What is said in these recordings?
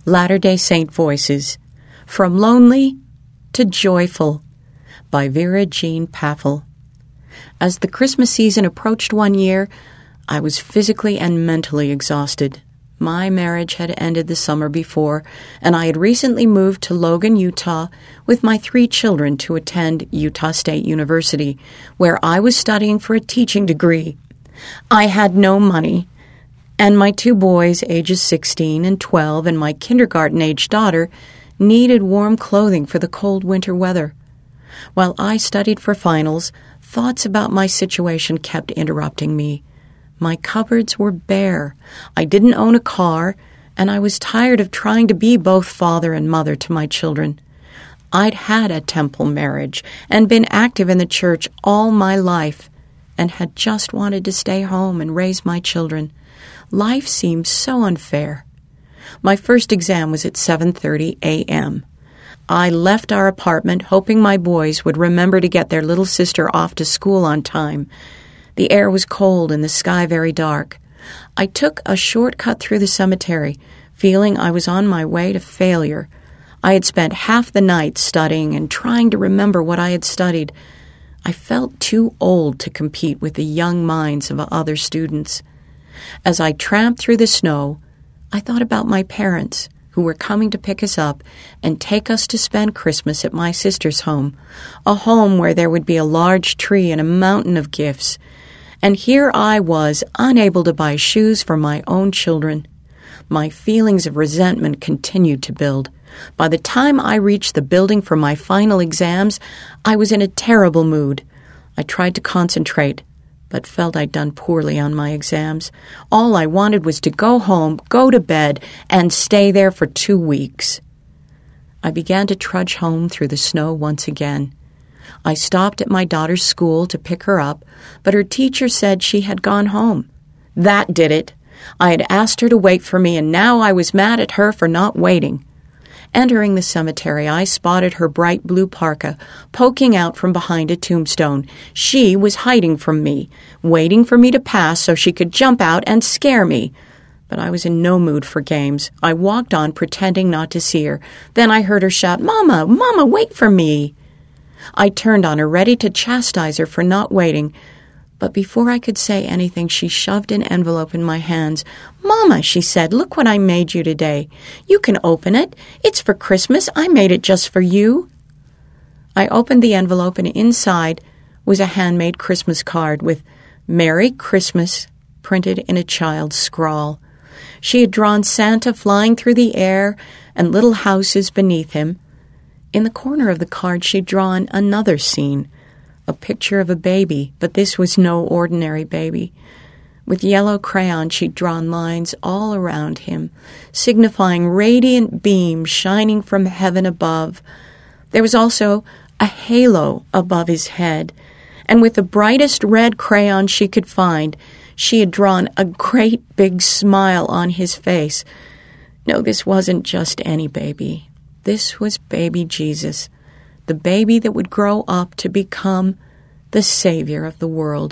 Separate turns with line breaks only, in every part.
Latter-day Saint Voices, From Lonely to Joyful, by Vera Jean Paffel. As the Christmas season approached one year, I was physically and mentally exhausted. My marriage had ended the summer before, and I had recently moved to Logan, Utah, with my 3 children to attend Utah State University, where I was studying for a teaching degree. I had no money, and my 2 boys, ages 16 and 12, and my kindergarten-age daughter, needed warm clothing for the cold winter weather. While I studied for finals, thoughts about my situation kept interrupting me. My cupboards were bare. I didn't own a car, and I was tired of trying to be both father and mother to my children. I'd had a temple marriage and been active in the church all my life, and had just wanted to stay home and raise my children. Life seemed so unfair. My first exam was at 7:30 a.m. I left our apartment hoping my boys would remember to get their little sister off to school on time. The air was cold and the sky very dark. I took a shortcut through the cemetery, feeling I was on my way to failure. I had spent half the night studying and trying to remember what I had studied. I felt too old to compete with the young minds of other students. As I tramped through the snow, I thought about my parents, who were coming to pick us up and take us to spend Christmas at my sister's home, a home where there would be a large tree and a mountain of gifts. And here I was, unable to buy shoes for my own children. My feelings of resentment continued to build. By the time I reached the building for my final exams, I was in a terrible mood. I tried to concentrate, but felt I'd done poorly on my exams. All I wanted was to go home, go to bed, and stay there for 2 weeks. I began to trudge home through the snow once again. I stopped at my daughter's school to pick her up, but her teacher said she had gone home. That did it. I had asked her to wait for me, and now I was mad at her for not waiting. Entering the cemetery, I spotted her bright blue parka poking out from behind a tombstone. She was hiding from me, waiting for me to pass so she could jump out and scare me. But I was in no mood for games. I walked on, pretending not to see her. Then I heard her shout, "Mama, Mama, wait for me!" I turned on her, ready to chastise her for not waiting. But before I could say anything, she shoved an envelope in my hands. "Mama," she said, "look what I made you today. You can open it. It's for Christmas. I made it just for you." I opened the envelope, and inside was a handmade Christmas card with "Merry Christmas" printed in a child's scrawl. She had drawn Santa flying through the air and little houses beneath him. In the corner of the card, she'd drawn another scene, a picture of a baby, but this was no ordinary baby. With yellow crayon, she'd drawn lines all around him, signifying radiant beams shining from heaven above. There was also a halo above his head, and with the brightest red crayon she could find, she had drawn a great big smile on his face. No, this wasn't just any baby. This was baby Jesus, the baby that would grow up to become the Savior of the world.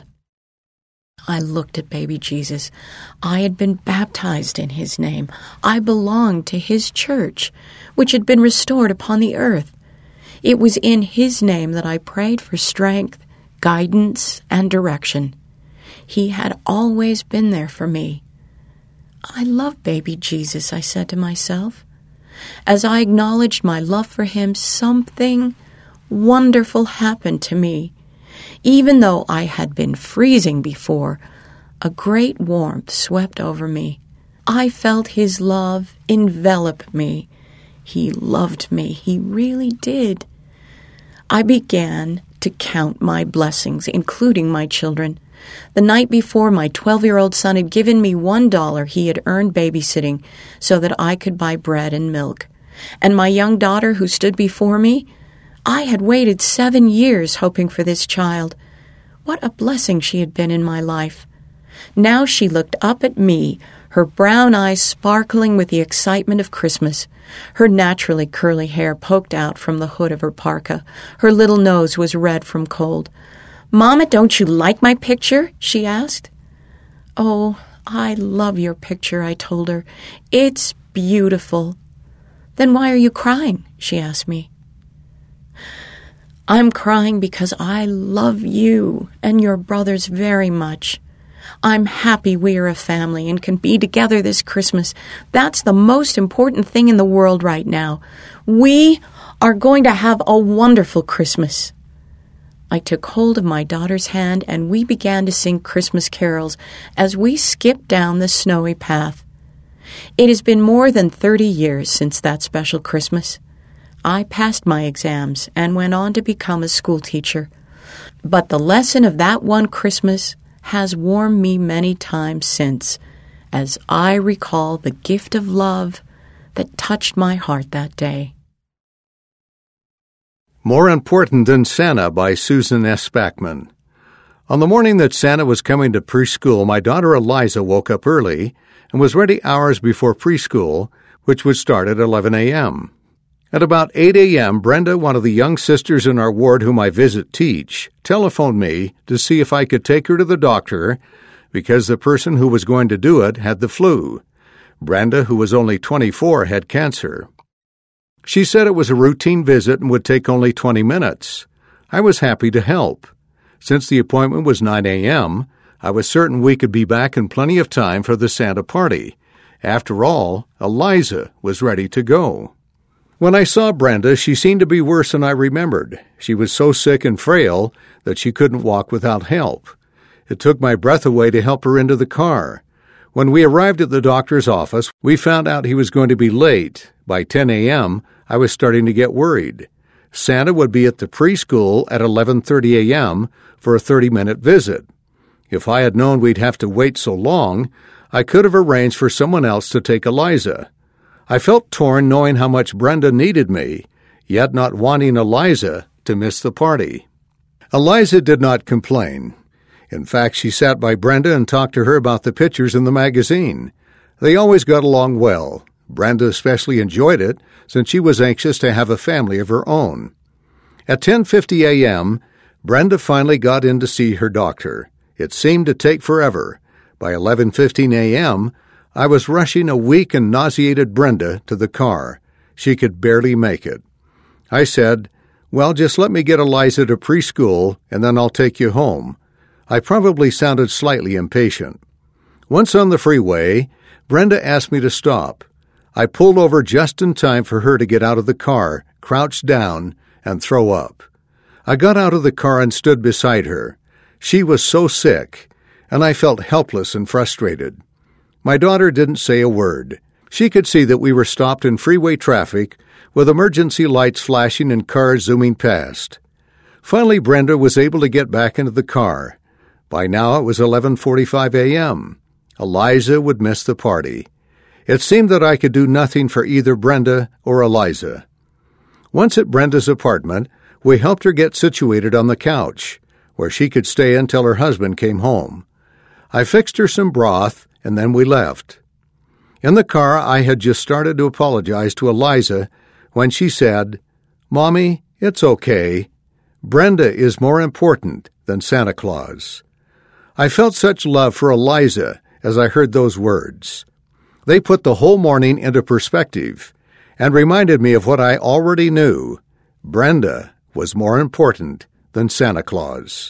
I looked at baby Jesus. I had been baptized in his name. I belonged to his church, which had been restored upon the earth. It was in his name that I prayed for strength, guidance, and direction. He had always been there for me. I love baby Jesus, I said to myself. As I acknowledged my love for him, something wonderful happened to me. Even though I had been freezing before, a great warmth swept over me. I felt his love envelop me. He loved me. He really did. I began to count my blessings, including my children. The night before, my 12-year-old son had given me $1 he had earned babysitting so that I could buy bread and milk. And my young daughter, who stood before me, I had waited 7 years hoping for this child. What a blessing she had been in my life. Now she looked up at me, her brown eyes sparkling with the excitement of Christmas. Her naturally curly hair poked out from the hood of her parka. Her little nose was red from cold. "Mama, don't you like my picture?" she asked. "Oh, I love your picture," I told her. "It's beautiful." "Then why are you crying?" she asked me. "I'm crying because I love you and your brothers very much. I'm happy we are a family and can be together this Christmas. That's the most important thing in the world right now. We are going to have a wonderful Christmas." I took hold of my daughter's hand and we began to sing Christmas carols as we skipped down the snowy path. It has been more than 30 years since that special Christmas. I passed my exams and went on to become a school teacher. But the lesson of that one Christmas has warmed me many times since, as I recall the gift of love that touched my heart that day.
More Important Than Santa by Susan S. Backman. On the morning that Santa was coming to preschool, my daughter Eliza woke up early and was ready hours before preschool, which would start at 11 a.m. At about 8 a.m., Brenda, one of the young sisters in our ward whom I teach, telephoned me to see if I could take her to the doctor because the person who was going to do it had the flu. Brenda, who was only 24, had cancer. She said it was a routine visit and would take only 20 minutes. I was happy to help. Since the appointment was 9 a.m., I was certain we could be back in plenty of time for the Santa party. After all, Eliza was ready to go. When I saw Brenda, she seemed to be worse than I remembered. She was so sick and frail that she couldn't walk without help. It took my breath away to help her into the car. When we arrived at the doctor's office, we found out he was going to be late. By 10 a.m., I was starting to get worried. Santa would be at the preschool at 11:30 a.m. for a 30-minute visit. If I had known we'd have to wait so long, I could have arranged for someone else to take Eliza. I felt torn knowing how much Brenda needed me, yet not wanting Eliza to miss the party. Eliza did not complain. In fact, she sat by Brenda and talked to her about the pictures in the magazine. They always got along well. Brenda especially enjoyed it, since she was anxious to have a family of her own. At 10:50 a.m., Brenda finally got in to see her doctor. It seemed to take forever. By 11:15 a.m., I was rushing a weak and nauseated Brenda to the car. She could barely make it. I said, "Well, just let me get Eliza to preschool, and then I'll take you home." I probably sounded slightly impatient. Once on the freeway, Brenda asked me to stop. I pulled over just in time for her to get out of the car, crouch down, and throw up. I got out of the car and stood beside her. She was so sick, and I felt helpless and frustrated. My daughter didn't say a word. She could see that we were stopped in freeway traffic, with emergency lights flashing and cars zooming past. Finally, Brenda was able to get back into the car. By now it was 11:45 a.m. Eliza would miss the party. It seemed that I could do nothing for either Brenda or Eliza. Once at Brenda's apartment, we helped her get situated on the couch, where she could stay until her husband came home. I fixed her some broth, and then we left. In the car, I had just started to apologize to Eliza when she said, "Mommy, it's okay. Brenda is more important than Santa Claus." I felt such love for Eliza as I heard those words. They put the whole morning into perspective and reminded me of what I already knew. Brenda was more important than Santa Claus.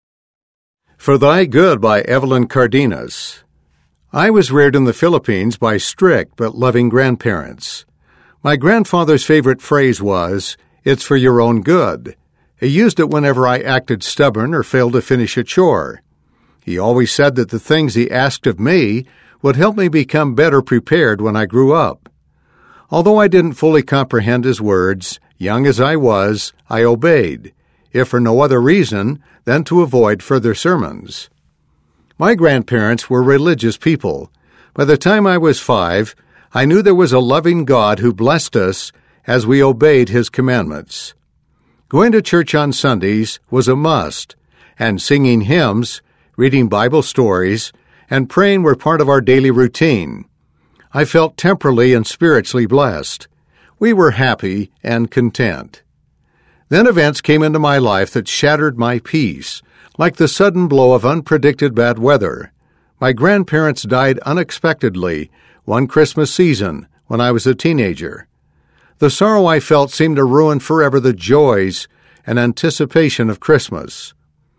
For Thy Good by Evelyn Cardenas. I was reared in the Philippines by strict but loving grandparents. My grandfather's favorite phrase was, "It's for your own good." He used it whenever I acted stubborn or failed to finish a chore. He always said that the things he asked of me would help me become better prepared when I grew up. Although I didn't fully comprehend his words, young as I was, I obeyed, if for no other reason than to avoid further sermons. My grandparents were religious people. By the time I was 5, I knew there was a loving God who blessed us as we obeyed His commandments. Going to church on Sundays was a must, and singing hymns, reading Bible stories, and praying were part of our daily routine. I felt temporally and spiritually blessed. We were happy and content. Then events came into my life that shattered my peace, like the sudden blow of unpredicted bad weather. My grandparents died unexpectedly one Christmas season when I was a teenager. The sorrow I felt seemed to ruin forever the joys and anticipation of Christmas.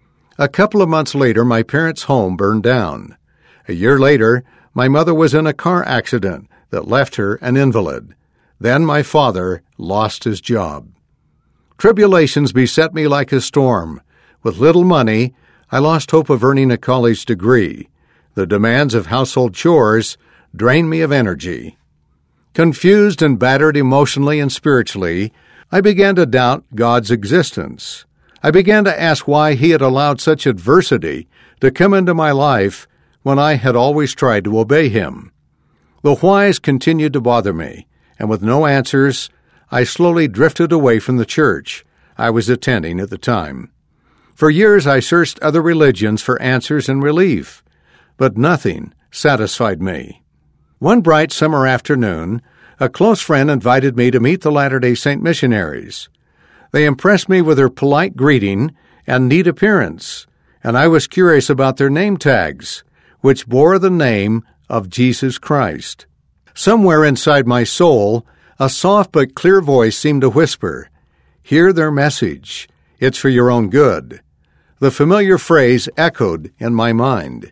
A couple of months later, my parents' home burned down. A year later, my mother was in a car accident that left her an invalid. Then my father lost his job. Tribulations beset me like a storm. With little money, I lost hope of earning a college degree. The demands of household chores drained me of energy. Confused and battered emotionally and spiritually, I began to doubt God's existence. I began to ask why He had allowed such adversity to come into my life when I had always tried to obey Him. The whys continued to bother me, and with no answers, I slowly drifted away from the church I was attending at the time. For years I searched other religions for answers and relief, but nothing satisfied me. One bright summer afternoon, a close friend invited me to meet the Latter-day Saint missionaries. They impressed me with their polite greeting and neat appearance, and I was curious about their name tags, which bore the name of Jesus Christ. Somewhere inside my soul, a soft but clear voice seemed to whisper, "Hear their message. It's for your own good." The familiar phrase echoed in my mind.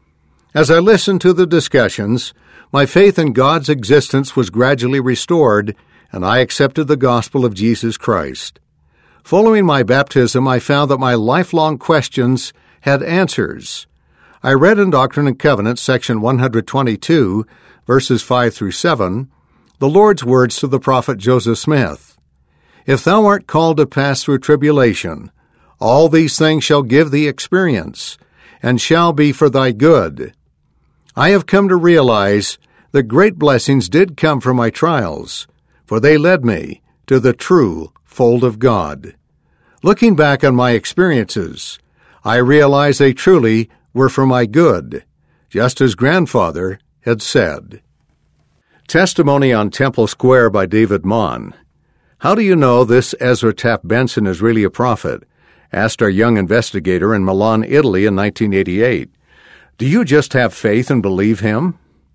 As I listened to the discussions, my faith in God's existence was gradually restored, and I accepted the gospel of Jesus Christ. Following my baptism, I found that my lifelong questions had answers. I read in Doctrine and Covenants, section 122, verses 5 through 7, the Lord's words to the prophet Joseph Smith. "If thou art called to pass through tribulation, all these things shall give thee experience, and shall be for thy good." I have come to realize that great blessings did come from my trials, for they led me to the true fold of God. Looking back on my experiences, I realize they truly were for my good, just as Grandfather had said. Testimony on Temple Square by David Mon. "How do you know this Ezra Taft Benson is really a prophet?" asked our young investigator in Milan, Italy in 1988. "Do you just have faith and believe him?"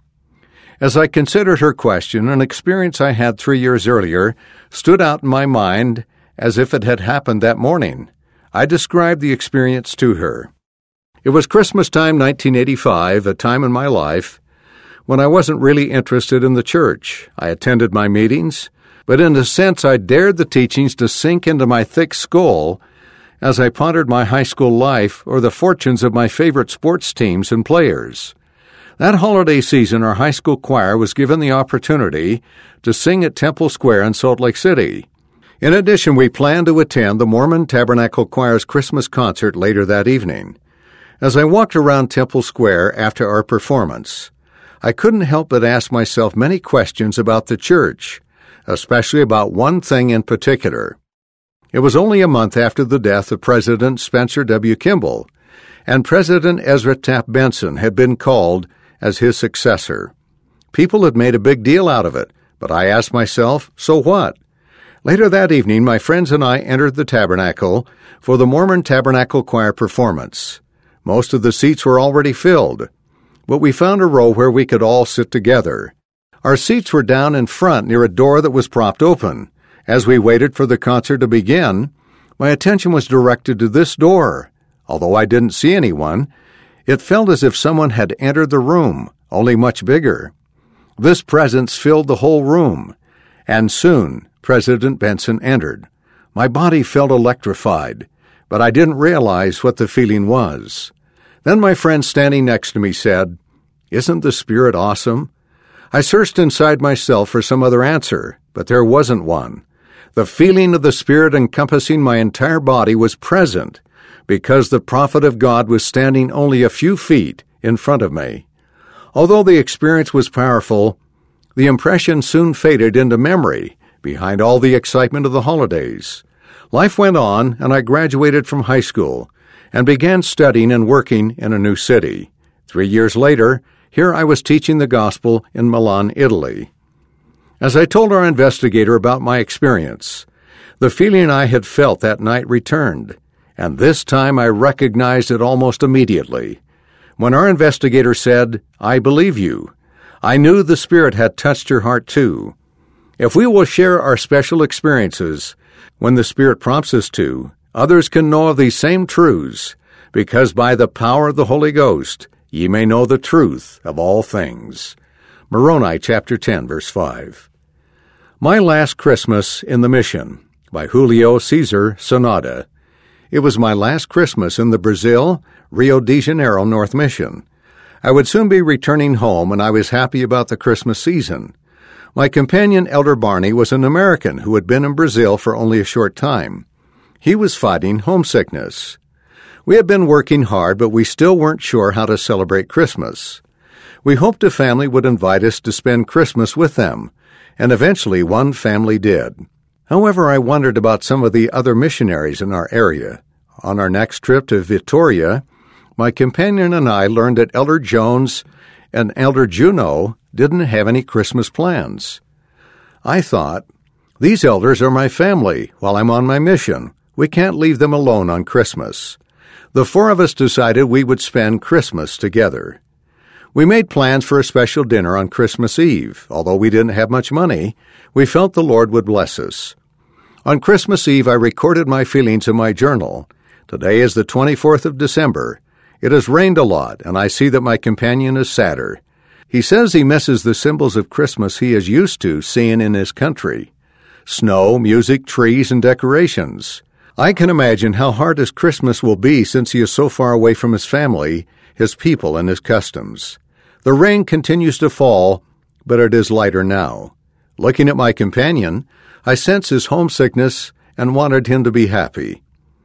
As I considered her question, an experience I had 3 years earlier stood out in my mind as if it had happened that morning. I described the experience to her. It was Christmas time 1985, a time in my life when I wasn't really interested in the church. I attended my meetings, but in a sense I dared the teachings to sink into my thick skull as I pondered my high school life or the fortunes of my favorite sports teams and players. That holiday season, our high school choir was given the opportunity to sing at Temple Square in Salt Lake City. In addition, we planned to attend the Mormon Tabernacle Choir's Christmas concert later that evening. As I walked around Temple Square after our performance, I couldn't help but ask myself many questions about the church, especially about one thing in particular. It was only a month after the death of President Spencer W. Kimball, and President Ezra Taft Benson had been called as his successor. People had made a big deal out of it, but I asked myself, so what? Later that evening, my friends and I entered the tabernacle for the Mormon Tabernacle Choir performance. Most of the seats were already filled, but we found a row where we could all sit together. Our seats were down in front near a door that was propped open. As we waited for the concert to begin, my attention was directed to this door. Although I didn't see anyone, it felt as if someone had entered the room, only much bigger. This presence filled the whole room, and soon President Benson entered. My body felt electrified, but I didn't realize what the feeling was. Then my friend standing next to me said, "Isn't the Spirit awesome?" I searched inside myself for some other answer, but there wasn't one. The feeling of the Spirit encompassing my entire body was present because the prophet of God was standing only a few feet in front of me. Although the experience was powerful, the impression soon faded into memory behind all the excitement of the holidays. Life went on, and I graduated from high school and began studying and working in a new city. 3 years later, here I was teaching the gospel in Milan, Italy. As I told our investigator about my experience, the feeling I had felt that night returned, and this time I recognized it almost immediately. When our investigator said, "I believe you," I knew the Spirit had touched her heart too. If we will share our special experiences when the Spirit prompts us to, others can know of these same truths, because by the power of the Holy Ghost ye may know the truth of all things. Moroni chapter 10, verse 5. My Last Christmas in the Mission by Julio Cesar Sonada. It was my last Christmas in the Brazil, Rio de Janeiro North Mission. I would soon be returning home, and I was happy about the Christmas season. My companion, Elder Barney, was an American who had been in Brazil for only a short time. He was fighting homesickness. We had been working hard, but we still weren't sure how to celebrate Christmas. We hoped a family would invite us to spend Christmas with them, and eventually one family did. However, I wondered about some of the other missionaries in our area. On our next trip to Vitória, my companion and I learned that Elder Jones and Elder Juno didn't have any Christmas plans. I thought, these elders are my family while I'm on my mission. We can't leave them alone on Christmas. The four of us decided we would spend Christmas together. We made plans for a special dinner on Christmas Eve. Although we didn't have much money, we felt the Lord would bless us. On Christmas Eve, I recorded my feelings in my journal. Today is the 24th of December. It has rained a lot, and I see that my companion is sadder. He says he misses the symbols of Christmas he is used to seeing in his country. Snow, music, trees, and decorations. I can imagine how hard his Christmas will be since he is so far away from his family, his people, and his customs. The rain continues to fall, but it is lighter now. Looking at my companion, I sense his homesickness and wanted him to be happy.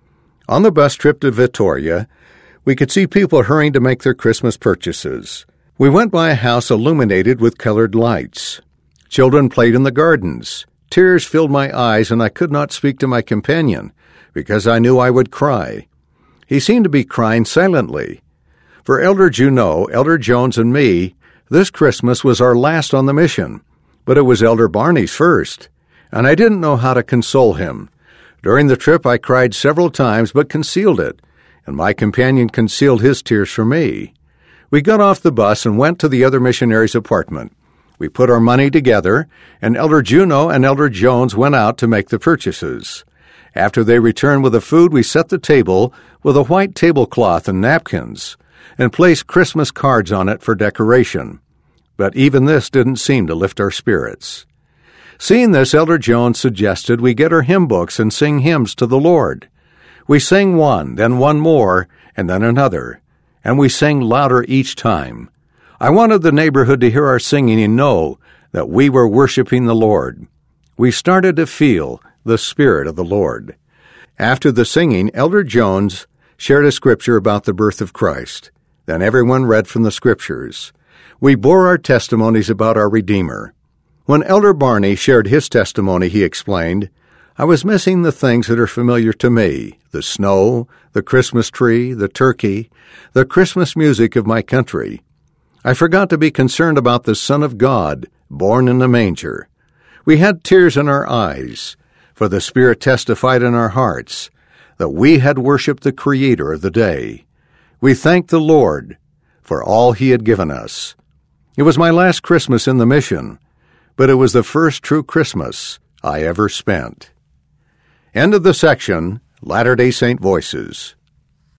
On the bus trip to Vitória, we could see people hurrying to make their Christmas purchases. We went by a house illuminated with colored lights. Children played in the gardens. Tears filled my eyes, and I could not speak to my companion because I knew I would cry. He seemed to be crying silently. For Elder Juno, Elder Jones, and me, this Christmas was our last on the mission, but it was Elder Barney's first, and I didn't know how to console him. During the trip, I cried several times but concealed it, and my companion concealed his tears from me. We got off the bus and went to the other missionary's apartment. We put our money together, and Elder Juno and Elder Jones went out to make the purchases. After they returned with the food, we set the table with a white tablecloth and napkins, and placed Christmas cards on it for decoration. But even this didn't seem to lift our spirits. Seeing this, Elder Jones suggested we get our hymn books and sing hymns to the Lord. We sang one, then one more, and then another, and we sang louder each time. I wanted the neighborhood to hear our singing and know that we were worshiping the Lord. We started to feel the Spirit of the Lord. After the singing, Elder Jones shared a scripture about the birth of Christ. Then everyone read from the Scriptures. We bore our testimonies about our Redeemer. When Elder Barney shared his testimony, he explained, I was missing the things that are familiar to me, the snow, the Christmas tree, the turkey, the Christmas music of my country. I forgot to be concerned about the Son of God, born in the manger. We had tears in our eyes, for the Spirit testified in our hearts that we had worshipped the Creator of the day. We thanked the Lord for all He had given us. It was my last Christmas in the mission, but it was the first true Christmas I ever spent. End of the section, Latter-day Saint Voices.